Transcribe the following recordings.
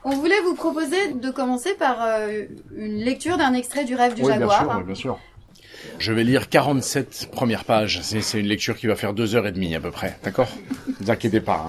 On voulait vous proposer de commencer par une lecture d'un extrait du Rêve du Jaguar. Oui, bien sûr. Je vais lire 47 premières pages. C'est une lecture qui va faire 2h30 à peu près, d'accord ? Ne vous inquiétez pas.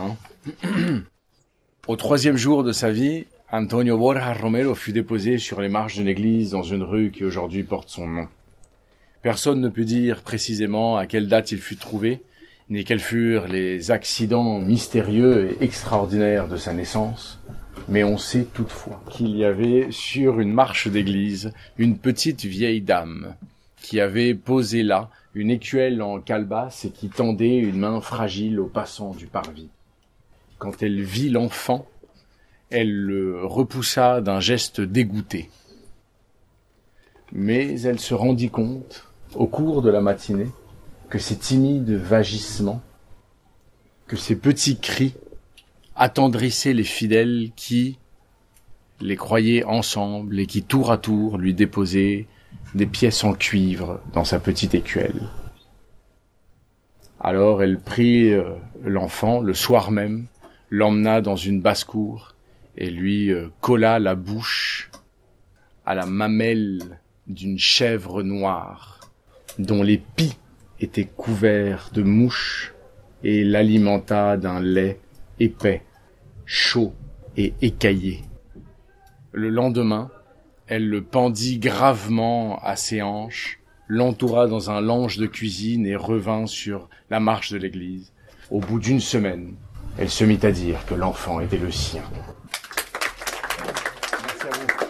Au 3e jour de sa vie, Antonio Borja Romero fut déposé sur les marches d'une église dans une rue qui aujourd'hui porte son nom. Personne ne peut dire précisément à quelle date il fut trouvé, ni quels furent les accidents mystérieux et extraordinaires de sa naissance, mais on sait toutefois qu'il y avait sur une marche d'église une petite vieille dame qui avait posé là une écuelle en calebasse et qui tendait une main fragile aux passants du parvis. Quand elle vit l'enfant, elle le repoussa d'un geste dégoûté. Mais elle se rendit compte, au cours de la matinée, que ces timides vagissements, que ces petits cris attendrissaient les fidèles qui les croyaient ensemble et qui tour à tour lui déposaient des pièces en cuivre dans sa petite écuelle. Alors elle prit l'enfant le soir même, l'emmena dans une basse-cour et lui colla la bouche à la mamelle d'une chèvre noire dont les pis étaient couverts de mouches et l'alimenta d'un lait épais, chaud et écaillé. Le lendemain, elle le pendit gravement à ses hanches, l'entoura dans un lange de cuisine et revint sur la marche de l'église. Au bout d'une semaine, elle se mit à dire que l'enfant était le sien. Merci à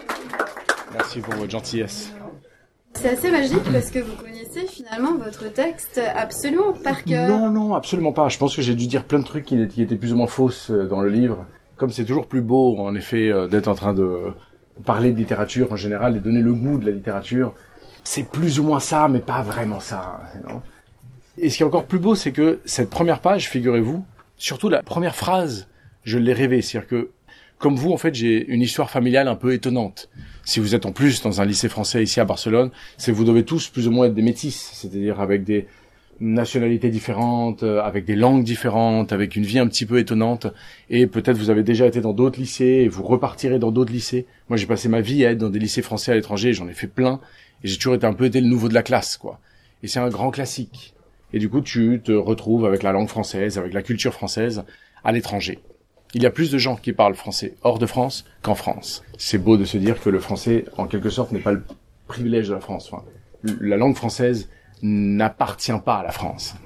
vous. Merci pour votre gentillesse. C'est assez magique parce que vous connaissez finalement votre texte absolument par cœur. Non, absolument pas. Je pense que j'ai dû dire plein de trucs qui étaient plus ou moins fausses dans le livre. Comme c'est toujours plus beau, en effet, d'être en train de parler de littérature en général et donner le goût de la littérature, c'est plus ou moins ça, mais pas vraiment ça. Non. Et ce qui est encore plus beau, c'est que cette première page, figurez-vous, surtout la première phrase, je l'ai rêvée. C'est-à-dire que, comme vous, en fait, j'ai une histoire familiale un peu étonnante. Si vous êtes en plus dans un lycée français ici à Barcelone, c'est que vous devez tous plus ou moins être des métis, c'est-à-dire avec des nationalités différentes, avec des langues différentes, avec une vie un petit peu étonnante. Et peut-être vous avez déjà été dans d'autres lycées et vous repartirez dans d'autres lycées. Moi, j'ai passé ma vie à être dans des lycées français à l'étranger, j'en ai fait plein. Et j'ai toujours été un peu le nouveau de la classe, quoi. Et c'est un grand classique. Et du coup, tu te retrouves avec la langue française, avec la culture française à l'étranger. Il y a plus de gens qui parlent français hors de France qu'en France. C'est beau de se dire que le français, en quelque sorte, n'est pas le privilège de la France. Enfin, la langue française n'appartient pas à la France, non ?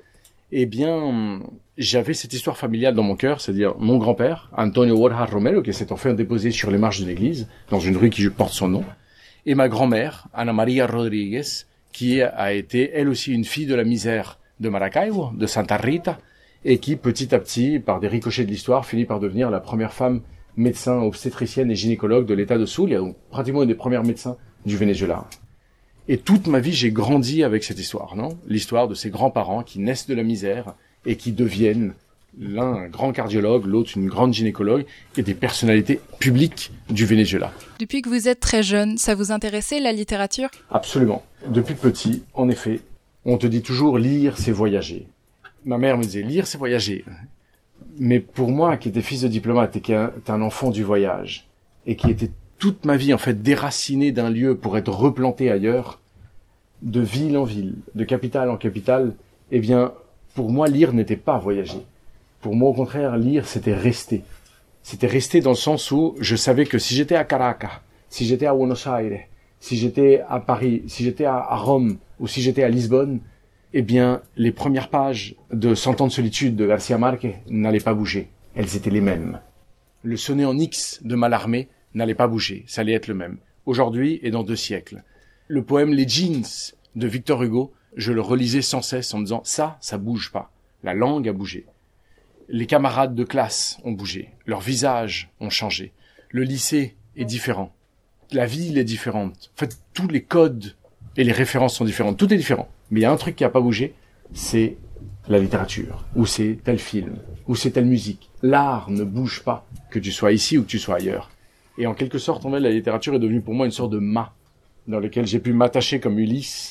Eh bien, j'avais cette histoire familiale dans mon cœur, c'est-à-dire mon grand-père, Antonio Borja Romero, qui s'est enfin déposé sur les marches d'une église, dans une rue qui porte son nom, et ma grand-mère, Ana María Rodríguez, qui a été, elle aussi, une fille de la misère de Maracaibo, de Santa Rita, et qui, petit à petit, par des ricochets de l'histoire, finit par devenir la première femme médecin obstétricienne et gynécologue de l'état de Zulia, donc pratiquement une des premières médecins du Venezuela. Et toute ma vie, j'ai grandi avec cette histoire, non ? L'histoire de ces grands-parents qui naissent de la misère et qui deviennent l'un un grand cardiologue, l'autre une grande gynécologue et des personnalités publiques du Venezuela. Depuis que vous êtes très jeune, ça vous intéressait la littérature ? Absolument. Depuis petit, en effet, on te dit toujours lire, c'est voyager. Ma mère me disait lire, c'est voyager. Mais pour moi, qui était fils de diplomate et qui est un enfant du voyage et qui était toute ma vie en fait déraciné d'un lieu pour être replanté ailleurs, de ville en ville, de capitale en capitale, eh bien, pour moi, lire n'était pas voyager. Pour moi, au contraire, lire, c'était rester. C'était rester dans le sens où je savais que si j'étais à Caracas, si j'étais à Buenos Aires, si j'étais à Paris, si j'étais à Rome ou si j'étais à Lisbonne, eh bien, les premières pages de 100 ans de solitude de García Márquez n'allaient pas bouger. Elles étaient les mêmes. Le sonnet en X de Mallarmé n'allait pas bouger. Ça allait être le même. Aujourd'hui et dans 2 siècles. Le poème Les Jeans de Victor Hugo, je le relisais sans cesse en me disant ça bouge pas. La langue a bougé. Les camarades de classe ont bougé. Leurs visages ont changé. Le lycée est différent. La ville est différente. En fait, tous les codes et les références sont différentes. Tout est différent. Mais il y a un truc qui n'a pas bougé, c'est la littérature, ou c'est tel film, ou c'est telle musique. L'art ne bouge pas, que tu sois ici ou que tu sois ailleurs. Et en quelque sorte, en fait, la littérature est devenue pour moi une sorte de mât, dans lequel j'ai pu m'attacher comme Ulysse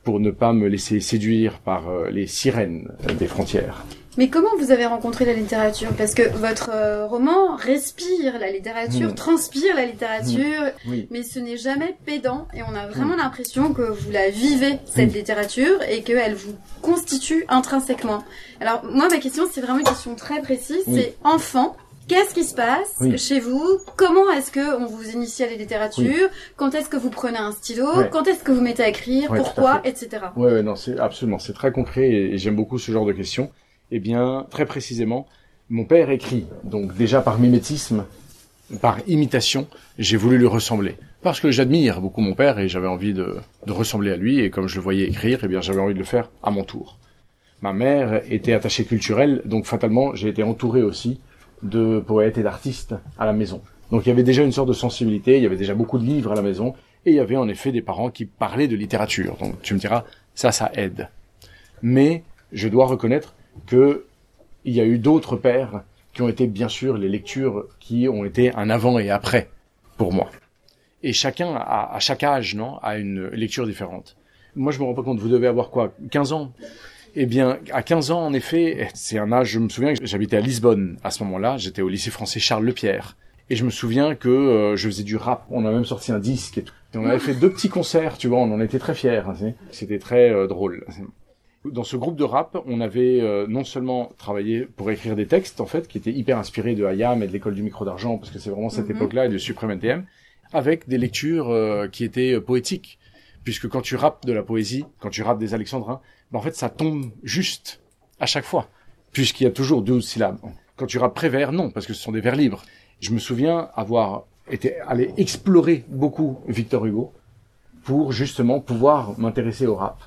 pour ne pas me laisser séduire par les sirènes des frontières. Mais comment vous avez rencontré la littérature? Parce que votre roman respire la littérature, transpire la littérature, mais ce n'est jamais pédant et on a vraiment l'impression que vous la vivez, cette littérature, et qu'elle vous constitue intrinsèquement. Alors moi, ma question, c'est vraiment une question très précise, c'est enfant. Qu'est-ce qui se passe chez vous? Comment est-ce que on vous initie à la littérature? Quand est-ce que vous prenez un stylo? Quand est-ce que vous mettez à écrire? Pourquoi? Etc. Ouais, non, c'est absolument, c'est très concret et j'aime beaucoup ce genre de questions. Eh bien, très précisément, mon père écrit. Donc déjà par mimétisme, par imitation, j'ai voulu lui ressembler. Parce que j'admire beaucoup mon père et j'avais envie de ressembler à lui. Et comme je le voyais écrire, eh bien, j'avais envie de le faire à mon tour. Ma mère était attachée culturelle, donc fatalement, j'ai été entouré aussi de poètes et d'artistes à la maison. Donc il y avait déjà une sorte de sensibilité, il y avait déjà beaucoup de livres à la maison, et il y avait en effet des parents qui parlaient de littérature. Donc tu me diras, ça aide. Mais je dois reconnaître que il y a eu d'autres pères qui ont été bien sûr les lectures qui ont été un avant et après pour moi. Et chacun, à chaque âge, a une lecture différente. Moi je me rends pas compte, vous devez avoir quoi, 15 ans? Eh bien, à 15 ans, en effet, c'est un âge, je me souviens que j'habitais à Lisbonne. À ce moment-là, j'étais au lycée français Charles Lepierre. Et je me souviens que je faisais du rap. On a même sorti un disque et tout. Et on avait fait 2 petits concerts, tu vois, on en était très fiers. C'était très drôle. Dans ce groupe de rap, on avait non seulement travaillé pour écrire des textes, en fait, qui étaient hyper inspirés de Hayam et de l'école du micro d'argent, parce que c'est vraiment cette époque-là, et de Suprême NTM, avec des lectures qui étaient poétiques. Puisque quand tu rappes de la poésie, quand tu rappes des alexandrins, en fait, ça tombe juste à chaque fois, puisqu'il y a toujours 12 syllabes. Quand tu rappes pré-vers, non, parce que ce sont des vers libres. Je me souviens avoir allé explorer beaucoup Victor Hugo pour justement pouvoir m'intéresser au rap.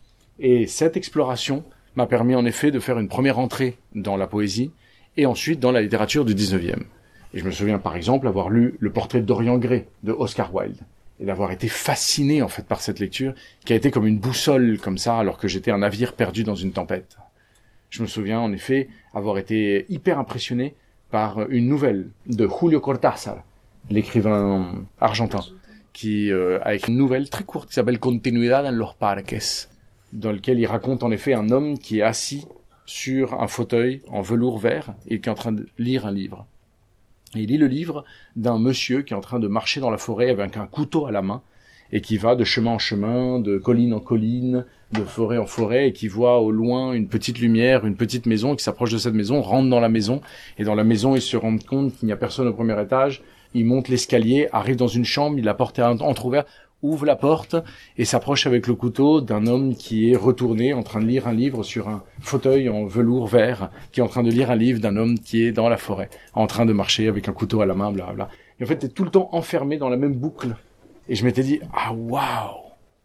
Et cette exploration m'a permis en effet de faire une première entrée dans la poésie et ensuite dans la littérature du 19e. Et je me souviens par exemple avoir lu Le portrait de Dorian Gray de Oscar Wilde. Et d'avoir été fasciné en fait par cette lecture, qui a été comme une boussole comme ça, alors que j'étais un navire perdu dans une tempête. Je me souviens en effet avoir été hyper impressionné par une nouvelle de Julio Cortázar, l'écrivain argentin, qui a écrit une nouvelle très courte qui s'appelle Continuidad en los parques, dans lequel il raconte en effet un homme qui est assis sur un fauteuil en velours vert et qui est en train de lire un livre. Et il lit le livre d'un monsieur qui est en train de marcher dans la forêt avec un couteau à la main et qui va de chemin en chemin, de colline en colline, de forêt en forêt et qui voit au loin une petite lumière, une petite maison, qui s'approche de cette maison, rentre dans la maison et dans la maison il se rend compte qu'il n'y a personne au premier étage, il monte l'escalier, arrive dans une chambre, il la porte entrouverte, ouvre la porte et s'approche avec le couteau d'un homme qui est retourné en train de lire un livre sur un fauteuil en velours vert, qui est en train de lire un livre d'un homme qui est dans la forêt, en train de marcher avec un couteau à la main, blablabla. Et en fait, t'es tout le temps enfermé dans la même boucle. Et je m'étais dit, ah waouh,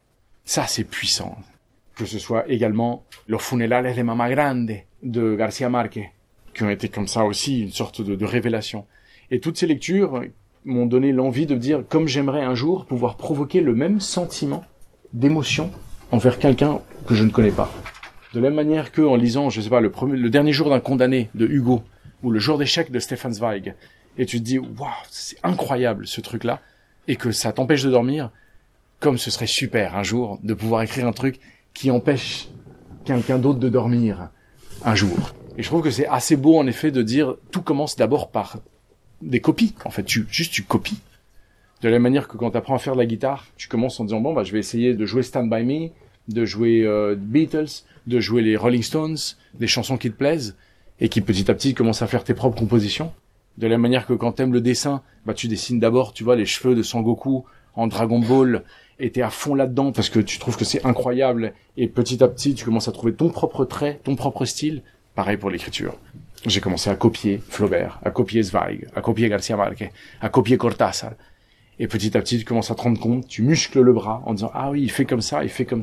ça c'est puissant. Que ce soit également Los funerales de Mama Grande de García Márquez, qui ont été comme ça aussi une sorte de révélation. Et toutes ces lectures m'ont donné l'envie de dire, comme j'aimerais un jour pouvoir provoquer le même sentiment d'émotion envers quelqu'un que je ne connais pas. De la même manière que en lisant, je sais pas, le dernier jour d'un condamné de Hugo, ou le jour d'échec de Stefan Zweig, et tu te dis, waouh, c'est incroyable ce truc-là, et que ça t'empêche de dormir, comme ce serait super un jour de pouvoir écrire un truc qui empêche quelqu'un d'autre de dormir un jour. Et je trouve que c'est assez beau en effet de dire, tout commence d'abord par des copies, en fait, tu copies. De la même manière que quand tu apprends à faire de la guitare, tu commences en disant, bon, je vais essayer de jouer Stand By Me, de jouer Beatles, de jouer les Rolling Stones, des chansons qui te plaisent, et qui petit à petit commencent à faire tes propres compositions. De la même manière que quand t'aimes le dessin, tu dessines d'abord, tu vois, les cheveux de Sangoku en Dragon Ball, et t'es à fond là-dedans parce que tu trouves que c'est incroyable, et petit à petit, tu commences à trouver ton propre trait, ton propre style. Pareil pour l'écriture. J'ai commencé à copier Flaubert, à copier Zweig, à copier García Márquez, à copier Cortázar. Et petit à petit, tu commences à te rendre compte, tu muscles le bras en disant, ah oui, il fait comme ça,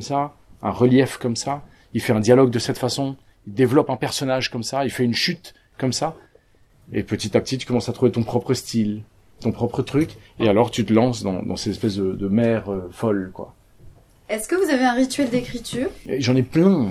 un relief comme ça, il fait un dialogue de cette façon, il développe un personnage comme ça, il fait une chute comme ça. Et petit à petit, tu commences à trouver ton propre style, ton propre truc, et alors tu te lances dans ces espèces de mer folle, quoi. Est-ce que vous avez un rituel d'écriture? Et j'en ai plein,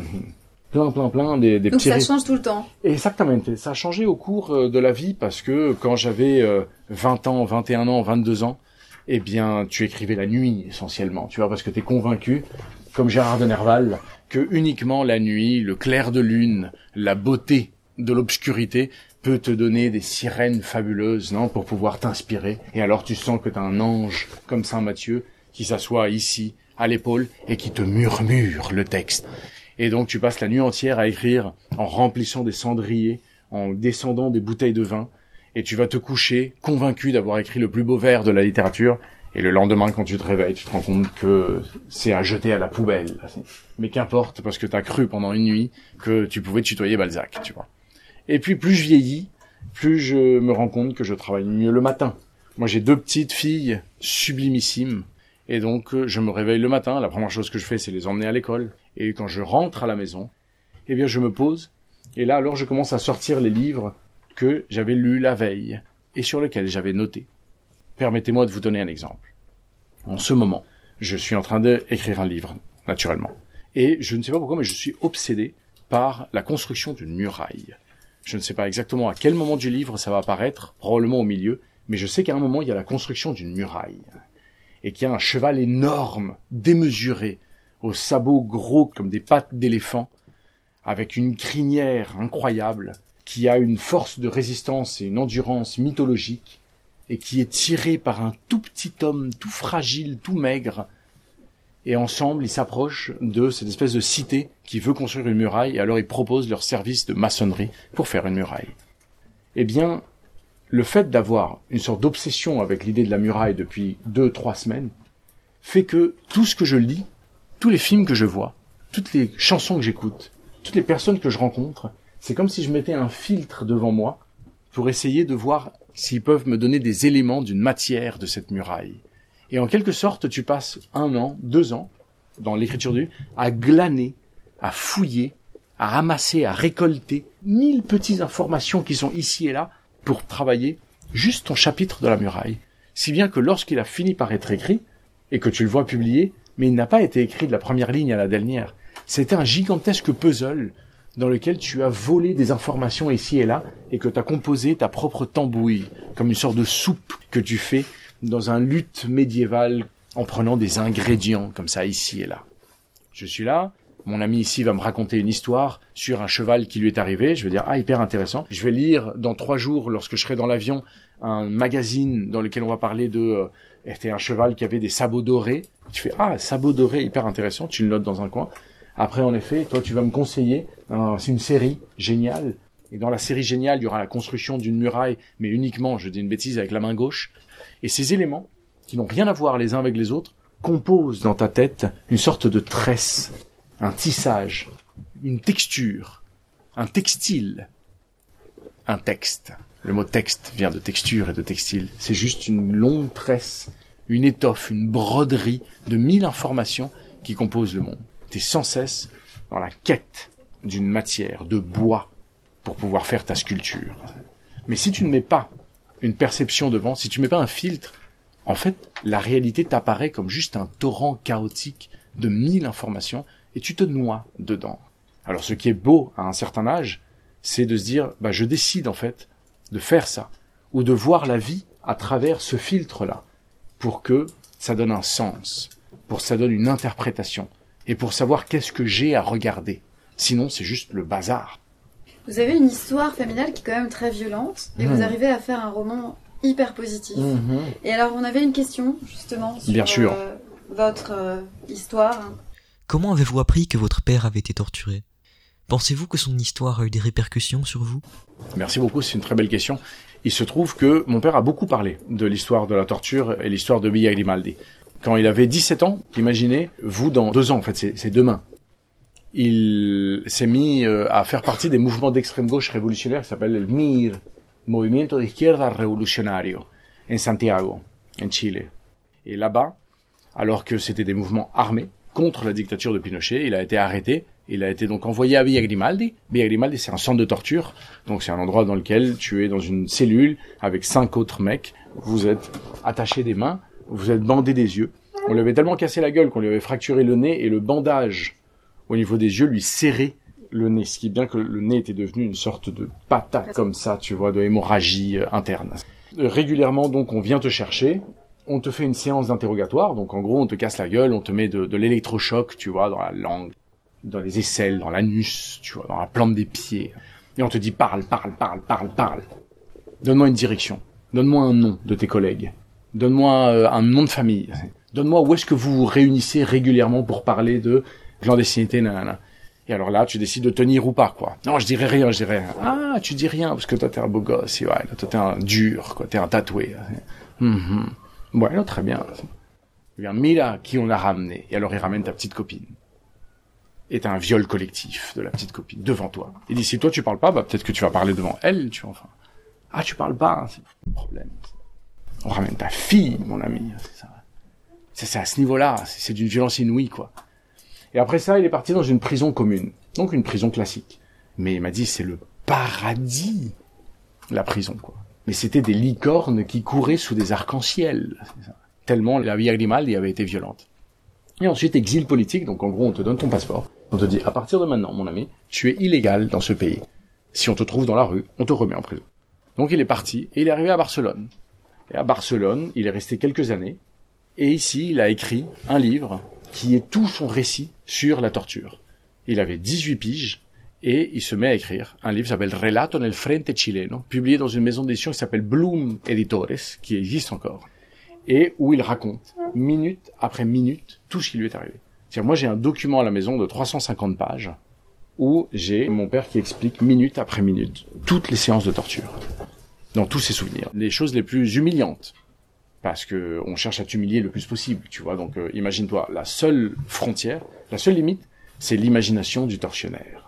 des Donc petits... ça change tout le temps. Exactement, ça a changé au cours de la vie, parce que quand j'avais 20 ans, 21 ans, 22 ans, eh bien, tu écrivais la nuit, essentiellement, tu vois, parce que t'es convaincu comme Gérard de Nerval, que uniquement la nuit, le clair de lune, la beauté de l'obscurité peut te donner des sirènes fabuleuses, non, pour pouvoir t'inspirer. Et alors tu sens que t'as un ange comme Saint Matthieu qui s'assoit ici, à l'épaule, et qui te murmure le texte. Et donc tu passes la nuit entière à écrire en remplissant des cendriers, en descendant des bouteilles de vin, et tu vas te coucher convaincu d'avoir écrit le plus beau vers de la littérature. Et le lendemain, quand tu te réveilles, tu te rends compte que c'est à jeter à la poubelle. Mais qu'importe, parce que t'as cru pendant une nuit que tu pouvais tutoyer Balzac, tu vois. Et puis, plus je vieillis, plus je me rends compte que je travaille mieux le matin. Moi, j'ai 2 petites filles sublimissimes. Et donc, je me réveille le matin. La première chose que je fais, c'est les emmener à l'école. Et quand je rentre à la maison, eh bien, je me pose. Et là, alors, je commence à sortir les livres que j'avais lus la veille et sur lesquels j'avais noté. Permettez-moi de vous donner un exemple. En ce moment, je suis en train d'écrire un livre, naturellement. Et je ne sais pas pourquoi, mais je suis obsédé par la construction d'une muraille. Je ne sais pas exactement à quel moment du livre ça va apparaître, probablement au milieu, mais je sais qu'à un moment, il y a la construction d'une muraille. Et qu'il y a un cheval énorme, démesuré, aux sabots gros comme des pattes d'éléphant, avec une crinière incroyable, qui a une force de résistance et une endurance mythologique, et qui est tiré par un tout petit homme, tout fragile, tout maigre. Et ensemble, ils s'approchent de cette espèce de cité qui veut construire une muraille, et alors ils proposent leur service de maçonnerie pour faire une muraille. Eh bien, le fait d'avoir une sorte d'obsession avec l'idée de la muraille depuis 2-3 semaines fait que tout ce que je lis, tous les films que je vois, toutes les chansons que j'écoute, toutes les personnes que je rencontre, c'est comme si je mettais un filtre devant moi pour essayer de voir s'ils peuvent me donner des éléments d'une matière de cette muraille. Et en quelque sorte, tu passes 1 an, 2 ans, dans l'écriture du livre, à glaner, à fouiller, à ramasser, à récolter 1000 petites informations qui sont ici et là pour travailler juste ton chapitre de la muraille. Si bien que lorsqu'il a fini par être écrit, et que tu le vois publié, mais il n'a pas été écrit de la première ligne à la dernière. C'était un gigantesque puzzle dans lequel tu as volé des informations ici et là, et que tu as composé ta propre tambouille, comme une sorte de soupe que tu fais dans un luth médiéval en prenant des ingrédients comme ça ici et là. Je suis là, mon ami ici va me raconter une histoire sur un cheval qui lui est arrivé, je vais dire « Ah, hyper intéressant ». Je vais lire dans 3 jours, lorsque je serai dans l'avion, un magazine dans lequel on va parler de c'était un cheval qui avait des sabots dorés. Tu fais « Ah, sabots dorés, hyper intéressant », tu le notes dans un coin. Après, en effet, toi, tu vas me conseiller, c'est une série géniale. Et dans la série géniale, il y aura la construction d'une muraille, mais uniquement, je dis une bêtise, avec la main gauche. Et ces éléments, qui n'ont rien à voir les uns avec les autres, composent dans ta tête une sorte de tresse, un tissage, une texture, un textile, un texte. Le mot texte vient de texture et de textile. C'est juste une longue tresse, une étoffe, une broderie de 1000 informations qui composent le monde. T'es sans cesse dans la quête d'une matière, de bois, pour pouvoir faire ta sculpture. Mais si tu ne mets pas une perception devant, si tu ne mets pas un filtre, en fait, la réalité t'apparaît comme juste un torrent chaotique de 1000 informations et tu te noies dedans. Alors ce qui est beau à un certain âge, c'est de se dire, je décide en fait de faire ça, ou de voir la vie à travers ce filtre-là, pour que ça donne un sens, pour que ça donne une interprétation, et pour savoir qu'est-ce que j'ai à regarder. Sinon, c'est juste le bazar. Vous avez une histoire familiale qui est quand même très violente, et vous arrivez à faire un roman hyper positif. Et alors, on avait une question, justement, sur Bien sûr. Votre histoire. Comment avez-vous appris que votre père avait été torturé ? Pensez-vous que son histoire a eu des répercussions sur vous ? Merci beaucoup, c'est une très belle question. Il se trouve que mon père a beaucoup parlé de l'histoire de la torture et l'histoire de Villa Grimaldi. Quand il avait 17 ans, imaginez, vous dans 2 ans, en fait, c'est demain. Il s'est mis à faire partie des mouvements d'extrême gauche révolutionnaire qui s'appelle le MIR, Movimiento de Izquierda Revolucionario, en Santiago, en Chile. Et là-bas, alors que c'était des mouvements armés contre la dictature de Pinochet, il a été arrêté. Il a été donc envoyé à Villa Grimaldi. Villa Grimaldi, c'est un centre de torture. Donc c'est un endroit dans lequel tu es dans une cellule avec 5 autres mecs. Vous êtes attachés des mains, vous êtes bandés des yeux. On lui avait tellement cassé la gueule qu'on lui avait fracturé le nez et le bandage au niveau des yeux lui serrait le nez. Ce qui est bien que le nez était devenu une sorte de patate comme ça, tu vois, de hémorragie interne. Régulièrement, donc, on vient te chercher on te fait une séance d'interrogatoire, donc en gros on te casse la gueule, on te met de l'électrochoc, tu vois, dans la langue, dans les aisselles, dans l'anus, tu vois, dans la plante des pieds. Et on te dit parle. Donne-moi une direction. Donne-moi un nom de tes collègues. Donne-moi un nom de famille. Donne-moi où est-ce que vous vous réunissez régulièrement pour parler de clandestinité, nanana. Et alors là, tu décides de tenir ou pas, quoi. Non, je dirais rien. Ah, tu dis rien, parce que toi t'es un beau gosse, ouais, toi t'es un dur, quoi, t'es un tatoué. Ouais, non, très bien. Eh bien, mira qui on a ramené. Et alors il ramène ta petite copine. Et t'as un viol collectif de la petite copine devant toi. Il dit, si toi tu parles pas, bah peut-être que tu vas parler devant elle, tu vois, enfin. Ah, tu parles pas, hein, c'est le problème. On ramène ta fille, mon ami, c'est ça. C'est à ce niveau-là, c'est d'une violence inouïe, quoi. Et après ça, il est parti dans une prison commune. Donc une prison classique. Mais il m'a dit, c'est le paradis, la prison, quoi. Mais c'était des licornes qui couraient sous des arcs-en-ciel. C'est ça. Tellement la Via Grimaldi avait été violente. Et ensuite, exil politique, donc en gros, on te donne ton passeport. On te dit, à partir de maintenant, mon ami, tu es illégal dans ce pays. Si on te trouve dans la rue, on te remet en prison. Donc il est parti, et il est arrivé à Barcelone. Et à Barcelone, il est resté quelques années. Et ici, il a écrit un livre qui est tout son récit sur la torture. Il avait 18 piges, et il se met à écrire un livre qui s'appelle Relato nel Frente Chileno, publié dans une maison d'édition qui s'appelle Bloom Editores, qui existe encore, et où il raconte, minute après minute, tout ce qui lui est arrivé. C'est-à-dire, moi, j'ai un document à la maison de 350 pages, où j'ai mon père qui explique, minute après minute, toutes les séances de torture, dans tous ses souvenirs. Les choses les plus humiliantes, parce que on cherche à t'humilier le plus possible, tu vois. Donc, imagine-toi, la seule frontière, la seule limite, c'est l'imagination du tortionnaire.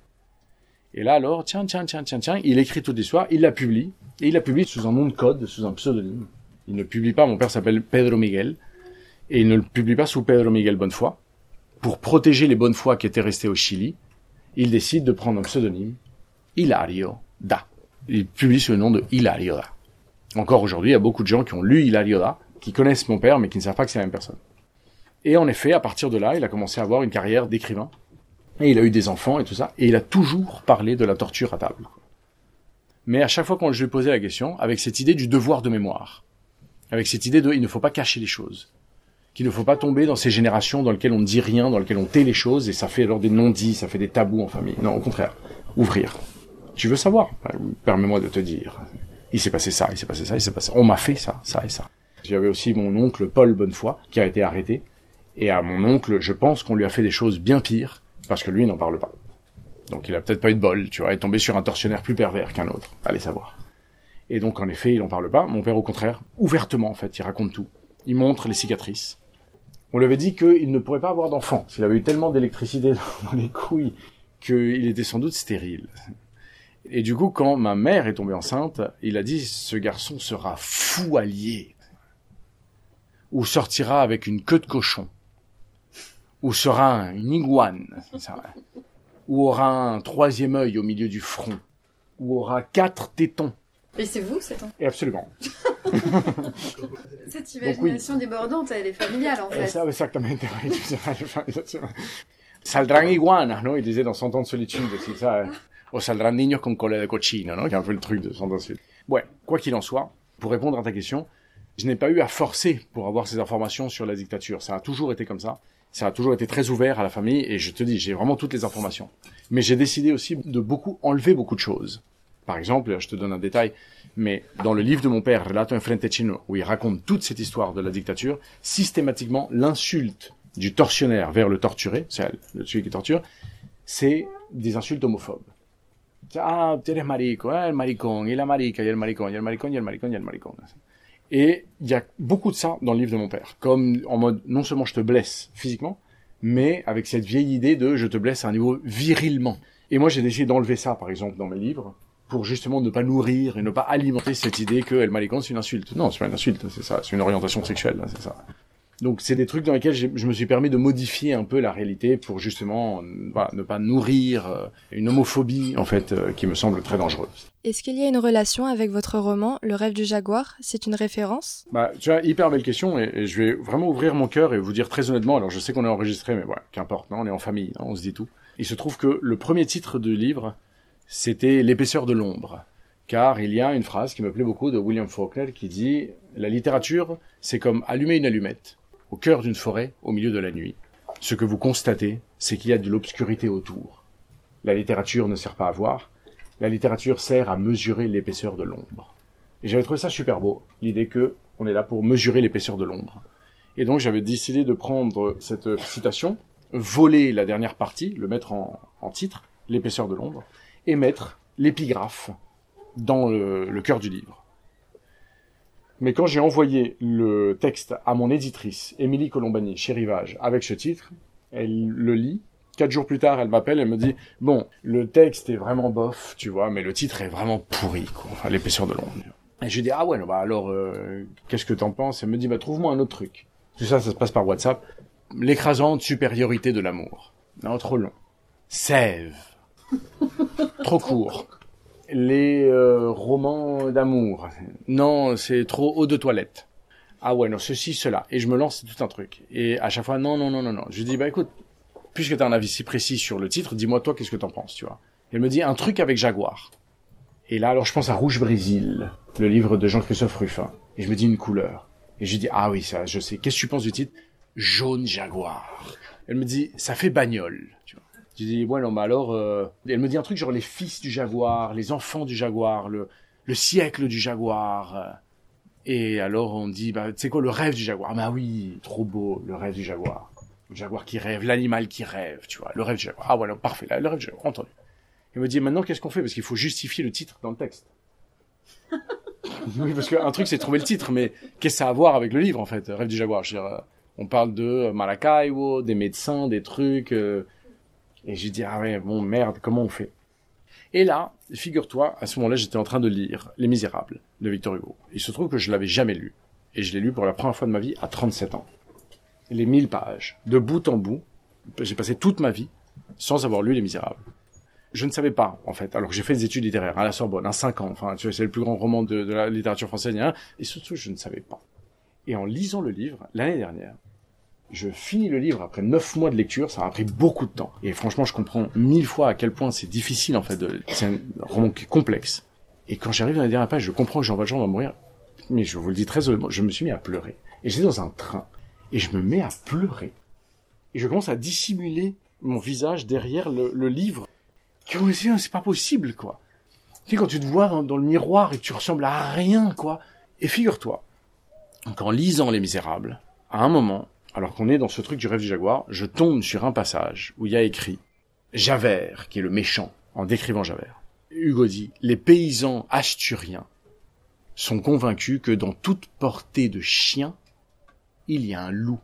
Et là, alors, tiens, il écrit toutes les soirs, il la publie, et il la publie sous un nom de code, sous un pseudonyme. Il ne publie pas, mon père s'appelle Pedro Miguel, et il ne le publie pas sous Pedro Miguel Bonnefoy. Pour protéger les Bonnefoy qui étaient restés au Chili, il décide de prendre un pseudonyme, Hilario Da. Il publie sous le nom de Hilario Da. Encore aujourd'hui, il y a beaucoup de gens qui ont lu Hilario Da, qui connaissent mon père, mais qui ne savent pas que c'est la même personne. Et en effet, à partir de là, il a commencé à avoir une carrière d'écrivain, et il a eu des enfants et tout ça, et il a toujours parlé de la torture à table. Mais à chaque fois qu'on je lui posais la question, avec cette idée du devoir de mémoire, avec cette idée de il ne faut pas cacher les choses, qu'il ne faut pas tomber dans ces générations dans lesquelles on ne dit rien, dans lesquelles on tait les choses, et ça fait alors des non-dits, ça fait des tabous en famille. Non, au contraire, ouvrir. Tu veux savoir? Permets-moi de te dire. Il s'est passé ça, il s'est passé ça, il s'est passé ça. On m'a fait ça, ça et ça. J'avais aussi mon oncle Paul Bonnefoy, qui a été arrêté, et à mon oncle, je pense qu'on lui a fait des choses bien pires, parce que lui, il n'en parle pas. Donc il a peut-être pas eu de bol, tu vois, il est tombé sur un tortionnaire plus pervers qu'un autre. Allez savoir. Et donc, en effet, il en parle pas. Mon père, au contraire, ouvertement, en fait, il raconte tout. Il montre les cicatrices. On lui avait dit qu'il ne pourrait pas avoir d'enfant, s'il avait eu tellement d'électricité dans les couilles qu'il était sans doute stérile. Et du coup, quand ma mère est tombée enceinte, il a dit, ce garçon sera fou allié. Ou sortira avec une queue de cochon. Ou sera une iguane. Ou aura un troisième œil au milieu du front. Ou aura 4 tétons. Et c'est vous, c'est ton. Et absolument. Cette imagination débordante, elle est familiale, en fait. Ça, exactamente. Saldrán iguanas, non? Il disait dans 100 ans de solitude, c'est ça. O saldrán niños con cola de cochino, non? Qui est un peu le truc de 100 ans de solitude. Ouais, quoi qu'il en soit, pour répondre à ta question, je n'ai pas eu à forcer pour avoir ces informations sur la dictature. Ça a toujours été comme ça. Ça a toujours été très ouvert à la famille, et je te dis, j'ai vraiment toutes les informations. Mais j'ai décidé aussi de enlever beaucoup de choses. Par exemple, je te donne un détail, mais dans le livre de mon père, Relato en Frente Chileno, où il raconte toute cette histoire de la dictature, systématiquement, l'insulte du tortionnaire vers le torturé, c'est celui qui torture, c'est des insultes homophobes. Ah, tu eres marico, el maricón, y la marica, y el maricón, y el maricón, y el maricón, y el maricón. Et il y a beaucoup de ça dans le livre de mon père, comme en mode, non seulement je te blesse physiquement, mais avec cette vieille idée de je te blesse à un niveau virilement. Et moi, j'ai décidé d'enlever ça, par exemple, dans mes livres, pour justement ne pas nourrir et ne pas alimenter cette idée que El Maricón, c'est une insulte. Non, c'est pas une insulte, c'est ça, c'est une orientation sexuelle, c'est ça. Donc c'est des trucs dans lesquels je me suis permis de modifier un peu la réalité pour justement ne pas nourrir une homophobie, en fait, qui me semble très dangereuse. Est-ce qu'il y a une relation avec votre roman, Le rêve du jaguar? C'est une référence? Tu as hyper belle question, et je vais vraiment ouvrir mon cœur et vous dire très honnêtement, alors je sais qu'on est enregistré, mais voilà, qu'importe, non, on est en famille, non, on se dit tout. Il se trouve que le premier titre du livre, c'était L'épaisseur de l'ombre, car il y a une phrase qui me plaît beaucoup de William Faulkner qui dit « La littérature, c'est comme allumer une allumette au cœur d'une forêt au milieu de la nuit. Ce que vous constatez, c'est qu'il y a de l'obscurité autour. La littérature ne sert pas à voir, la littérature sert à mesurer l'épaisseur de l'ombre. » Et j'avais trouvé ça super beau, l'idée que on est là pour mesurer l'épaisseur de l'ombre. Et donc j'avais décidé de prendre cette citation, voler la dernière partie, le mettre en titre, l'épaisseur de l'ombre, et mettre l'épigraphe dans le cœur du livre. Mais quand j'ai envoyé le texte à mon éditrice, Émilie Colombani, chez Rivage, avec ce titre, elle le lit. 4 jours plus tard, elle m'appelle, elle me dit « Bon, le texte est vraiment bof, tu vois, mais le titre est vraiment pourri, quoi. Enfin, l'épaisseur de l'ombre. » Et je lui dis « Ah ouais, bah alors, qu'est-ce que t'en penses ?» Elle me dit « Bah trouve-moi un autre truc. » Tout ça, ça se passe par WhatsApp. « L'écrasante supériorité de l'amour. » Non, trop long. « Sève. » Trop court. Les romans d'amour. Non, c'est trop eau de toilette. Ah ouais, non, ceci, cela. Et je me lance, c'est tout un truc. Et à chaque fois, non. Je lui dis, bah écoute, puisque t'as un avis si précis sur le titre, dis-moi toi, qu'est-ce que t'en penses, tu vois. Elle me dit, un truc avec Jaguar. Et là, alors je pense à Rouge Brésil, le livre de Jean-Christophe Ruffin. Et je me dis une couleur. Et je lui dis, ah oui, ça, je sais. Qu'est-ce que tu penses du titre? Jaune Jaguar. Elle me dit, ça fait bagnole, tu vois. Je dis, ouais, non, bah alors, elle me dit un truc genre les fils du Jaguar, les enfants du Jaguar, le siècle du Jaguar. Et alors, on dit, bah, tu sais quoi, le rêve du Jaguar. Bah oui, trop beau, le rêve du Jaguar. Le Jaguar qui rêve, l'animal qui rêve, tu vois, le rêve du Jaguar. Ah voilà, parfait, là, le rêve du Jaguar, entendu. Elle me dit, maintenant, qu'est-ce qu'on fait? Parce qu'il faut justifier le titre dans le texte. Oui, parce qu'un truc, c'est trouver le titre, mais qu'est-ce que ça a à voir avec le livre, en fait, Rêve du Jaguar? Je veux dire, on parle de Maracaibo, des médecins, des trucs, et j'ai dit, ah ouais, bon, merde, comment on fait? Et là, figure-toi, à ce moment-là, j'étais en train de lire Les Misérables de Victor Hugo. Il se trouve que je l'avais jamais lu. Et je l'ai lu pour la première fois de ma vie à 37 ans. Les 1000 pages, de bout en bout, j'ai passé toute ma vie sans avoir lu Les Misérables. Je ne savais pas, en fait, alors que j'ai fait des études littéraires à la Sorbonne, à 5 ans, enfin, tu vois, c'est le plus grand roman de la littérature française, et surtout, je ne savais pas. Et en lisant le livre, l'année dernière, je finis le livre après 9 mois de lecture, ça m'a pris beaucoup de temps. Et franchement, je comprends 1000 fois à quel point c'est difficile, en fait, c'est un roman qui est complexe. Et quand j'arrive dans la dernière page, je comprends que Jean Valjean va mourir. Mais je vous le dis très honnêtement, je me suis mis à pleurer. Et j'étais dans un train. Et je me mets à pleurer. Et je commence à dissimuler mon visage derrière le livre. C'est pas possible, quoi. Tu sais, quand tu te vois dans le miroir et que tu ressembles à rien, quoi. Et figure-toi, qu'en lisant Les Misérables, à un moment, alors qu'on est dans ce truc du rêve du Jaguar, je tombe sur un passage où il y a écrit Javert, qui est le méchant, en décrivant Javert. Hugo dit, les paysans asturiens sont convaincus que dans toute portée de chien, il y a un loup.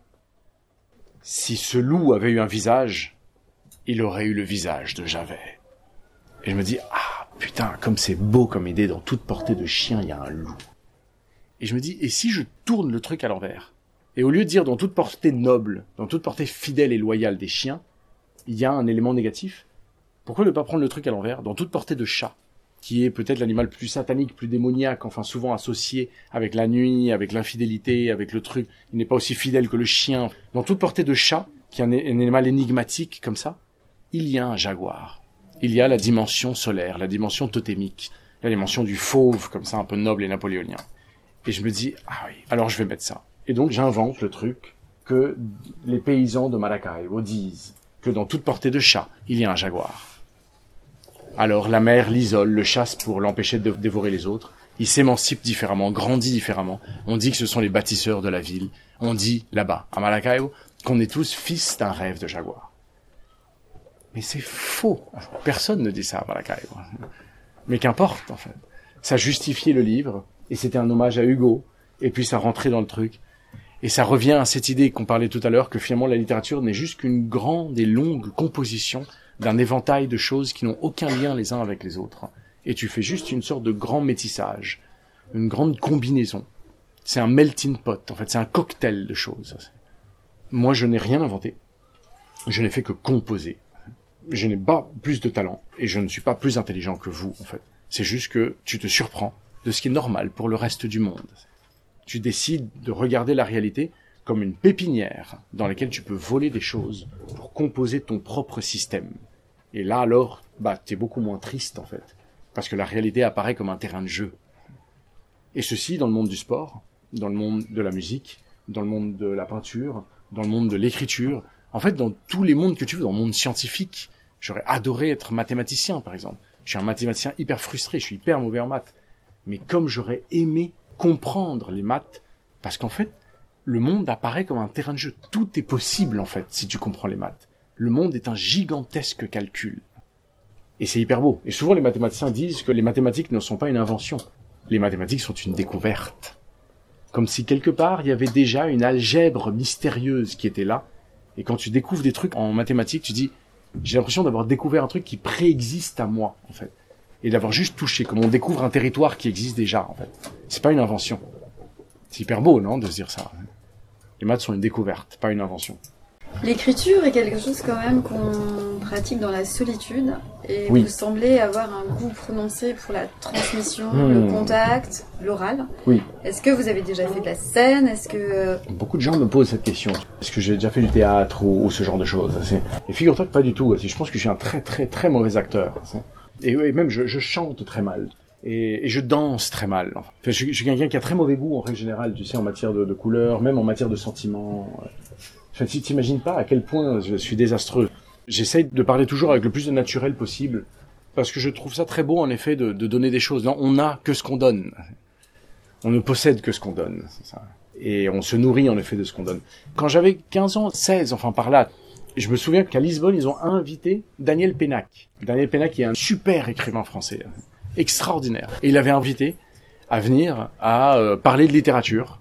Si ce loup avait eu un visage, il aurait eu le visage de Javert. Et je me dis, ah putain, comme c'est beau comme idée, dans toute portée de chien, il y a un loup. Et je me dis, et si je tourne le truc à l'envers? Et au lieu de dire dans toute portée noble, dans toute portée fidèle et loyale des chiens, il y a un élément négatif. Pourquoi ne pas prendre le truc à l'envers? Dans toute portée de chat, qui est peut-être l'animal plus satanique, plus démoniaque, enfin souvent associé avec la nuit, avec l'infidélité, avec le truc, il n'est pas aussi fidèle que le chien. Dans toute portée de chat, qui est un animal énigmatique comme ça, il y a un jaguar. Il y a la dimension solaire, la dimension totémique, la dimension du fauve, comme ça, un peu noble et napoléonien. Et je me dis, ah oui, alors je vais mettre ça. Et donc j'invente le truc que les paysans de Maracaibo disent, que dans toute portée de chat, il y a un jaguar. Alors la mère l'isole, le chasse pour l'empêcher de dévorer les autres. Il s'émancipe différemment, grandit différemment. On dit que ce sont les bâtisseurs de la ville. On dit, là-bas, à Maracaibo, qu'on est tous fils d'un rêve de jaguar. Mais c'est faux. Personne ne dit ça à Maracaibo. Mais qu'importe, en fait. Ça justifiait le livre, et c'était un hommage à Hugo, et puis ça rentrait dans le truc. Et ça revient à cette idée qu'on parlait tout à l'heure, que finalement la littérature n'est juste qu'une grande et longue composition d'un éventail de choses qui n'ont aucun lien les uns avec les autres. Et tu fais juste une sorte de grand métissage, une grande combinaison. C'est un melting pot, en fait, c'est un cocktail de choses. Moi, je n'ai rien inventé. Je n'ai fait que composer. Je n'ai pas plus de talent, et je ne suis pas plus intelligent que vous, en fait. C'est juste que tu te surprends de ce qui est normal pour le reste du monde. Tu décides de regarder la réalité comme une pépinière dans laquelle tu peux voler des choses pour composer ton propre système. Et là, alors, t'es beaucoup moins triste, en fait. Parce que la réalité apparaît comme un terrain de jeu. Et ceci dans le monde du sport, dans le monde de la musique, dans le monde de la peinture, dans le monde de l'écriture, en fait dans tous les mondes que tu veux, dans le monde scientifique. J'aurais adoré être mathématicien par exemple. Je suis un mathématicien hyper frustré, je suis hyper mauvais en maths. Mais comme j'aurais aimé comprendre les maths, parce qu'en fait, le monde apparaît comme un terrain de jeu. Tout est possible en fait si tu comprends les maths. Le monde est un gigantesque calcul. Et c'est hyper beau. Et souvent les mathématiciens disent que les mathématiques ne sont pas une invention. Les mathématiques sont une découverte. Comme si quelque part il y avait déjà une algèbre mystérieuse qui était là. Et quand tu découvres des trucs en mathématiques, tu dis, j'ai l'impression d'avoir découvert un truc qui préexiste à moi, en fait. Et d'avoir juste touché, comme on découvre un territoire qui existe déjà, en fait. C'est pas une invention. C'est hyper beau, non, de se dire ça. Les maths sont une découverte, pas une invention. L'écriture est quelque chose quand même qu'on pratique dans la solitude. Et oui. Vous semblez avoir un goût prononcé pour la transmission, le contact, l'oral. Oui. Est-ce que vous avez déjà fait de la scène? Est-ce que... Beaucoup de gens me posent cette question. Est-ce que j'ai déjà fait du théâtre ou ce genre de choses? Et figure-toi que pas du tout. Je pense que je suis un très très très mauvais acteur. Et même je chante très mal. Et je danse très mal. Enfin, je suis quelqu'un qui a très mauvais goût en règle générale, tu sais, en matière de couleurs, même en matière de sentiments. Enfin, tu t'imagines pas à quel point je suis désastreux. J'essaye de parler toujours avec le plus de naturel possible, parce que je trouve ça très beau en effet de donner des choses. Non, on n'a que ce qu'on donne. On ne possède que ce qu'on donne, c'est ça. Et on se nourrit en effet de ce qu'on donne. Quand j'avais 15 ans, 16, enfin par là, je me souviens qu'à Lisbonne, ils ont invité Daniel Pénac. Daniel Pénac qui est un super écrivain français, extraordinaire. Et il avait invité à venir à parler de littérature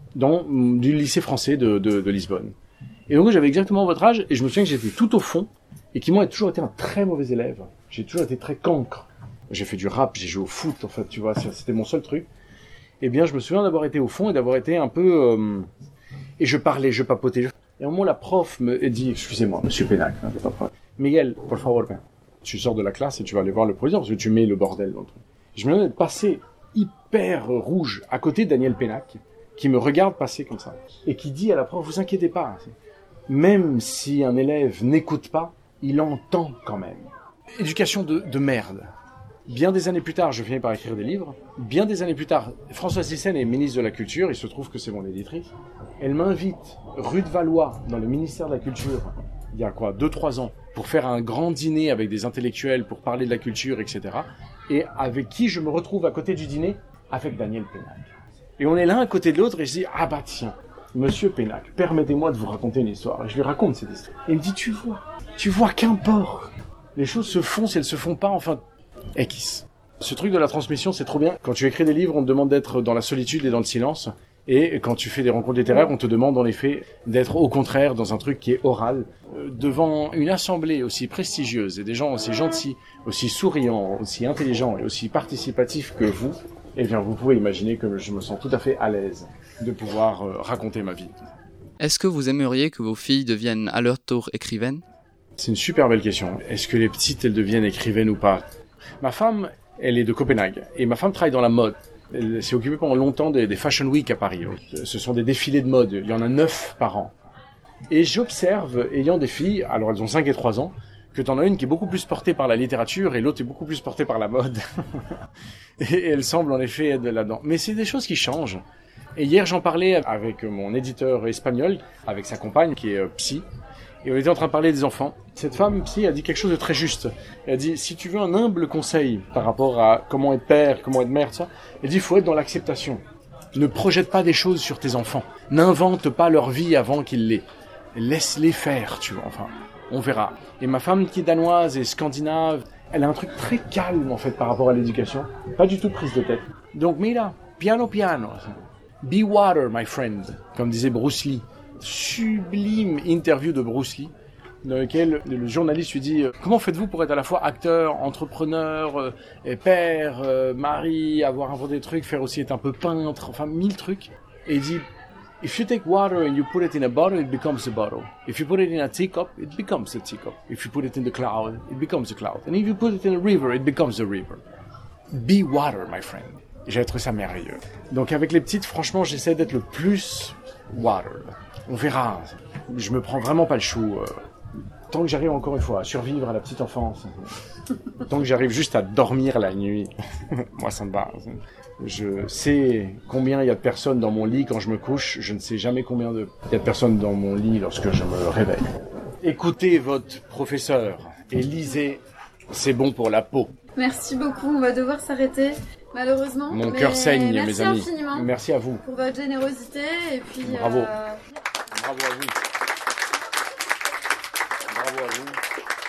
du lycée français de Lisbonne. Et donc j'avais exactement votre âge, et je me souviens que j'étais tout au fond, et qui moi a toujours été un très mauvais élève. J'ai toujours été très cancre. J'ai fait du rap, j'ai joué au foot, en fait, tu vois, c'était mon seul truc. Eh bien, je me souviens d'avoir été au fond et d'avoir été un peu... et je parlais, je papotais. Et à un moment, la prof me dit, excusez-moi, monsieur Pénac, hein, pas de problème. Miguel, por favor, tu sors de la classe et tu vas aller voir le président, parce que tu mets le bordel dans le truc. Je me souviens d'être passé hyper rouge à côté de Daniel Pénac, qui me regarde passer comme ça, et qui dit à la prof, vous inquiétez pas, même si un élève n'écoute pas, il entend quand même. Éducation de merde. Bien des années plus tard, je finis par écrire des livres. Bien des années plus tard, Françoise Thyssen est ministre de la Culture, il se trouve que c'est mon éditrice. Elle m'invite rue de Valois, dans le ministère de la Culture, il y a 2-3 ans, pour faire un grand dîner avec des intellectuels, pour parler de la culture, etc. Et avec qui je me retrouve à côté du dîner? Avec Daniel Pénac. Et on est l'un à côté de l'autre, et je dis, ah bah tiens, monsieur Pénac, permettez-moi de vous raconter une histoire. Et je lui raconte cette histoire. Et il me dit, tu vois, qu'importe. Les choses se font si elles se font pas, enfin, X. Ce truc de la transmission, c'est trop bien. Quand tu écris des livres, on te demande d'être dans la solitude et dans le silence. Et quand tu fais des rencontres littéraires, on te demande en effet d'être au contraire dans un truc qui est oral. Devant une assemblée aussi prestigieuse et des gens aussi gentils, aussi souriants, aussi intelligents et aussi participatifs que vous, eh bien vous pouvez imaginer que je me sens tout à fait à l'aise de pouvoir raconter ma vie. Est-ce que vous aimeriez que vos filles deviennent à leur tour écrivaines? C'est une super belle question. Est-ce que les petites, elles deviennent écrivaines ou pas? Ma femme, elle est de Copenhague. Et ma femme travaille dans la mode. Elle s'est occupée pendant longtemps des Fashion Week à Paris. Ce sont des défilés de mode. Il y en a 9 par an. Et j'observe, ayant des filles, alors elles ont 5 et 3 ans, que t'en as une qui est beaucoup plus portée par la littérature et l'autre est beaucoup plus portée par la mode. Et elle semble en effet être là-dedans. Mais c'est des choses qui changent. Et hier, j'en parlais avec mon éditeur espagnol, avec sa compagne qui est psy. Et on était en train de parler des enfants. Cette femme psy a dit quelque chose de très juste. Elle a dit, si tu veux un humble conseil par rapport à comment être père, comment être mère, tout ça, elle dit, il faut être dans l'acceptation. Ne projette pas des choses sur tes enfants. N'invente pas leur vie avant qu'ils l'aient. Laisse-les faire, tu vois. Enfin, on verra. Et ma femme qui est danoise et scandinave, elle a un truc très calme en fait par rapport à l'éducation. Pas du tout prise de tête. Donc, mira, piano piano. Be water, my friend, comme disait Bruce Lee. Sublime interview de Bruce Lee, dans lequel le journaliste lui dit comment faites-vous pour être à la fois acteur, entrepreneur, père, mari, avoir inventé des trucs, faire aussi être un peu peintre, enfin 1000 trucs. Et il dit if you take water and you put it in a bottle, it becomes a bottle. If you put it in a teacup, it becomes a teacup. If you put it in the cloud, it becomes a cloud. And if you put it in a river, it becomes a river. Be water, my friend. J'ai trouvé ça merveilleux. Donc avec les petites, franchement, j'essaie d'être le plus water. On verra. Je me prends vraiment pas le chou. tant que j'arrive encore une fois à survivre à la petite enfance, tant que j'arrive juste à dormir la nuit, moi ça me va. Je sais combien il y a de personnes dans mon lit quand je me couche, je ne sais jamais combien il y a de personnes dans mon lit lorsque je me réveille. Écoutez votre professeur et lisez, c'est bon pour la peau. Merci beaucoup, on va devoir s'arrêter, malheureusement. Mon cœur saigne, mes amis. Merci infiniment. Merci à vous. Pour votre générosité et puis... Bravo. Bravo à vous. Bravo à vous.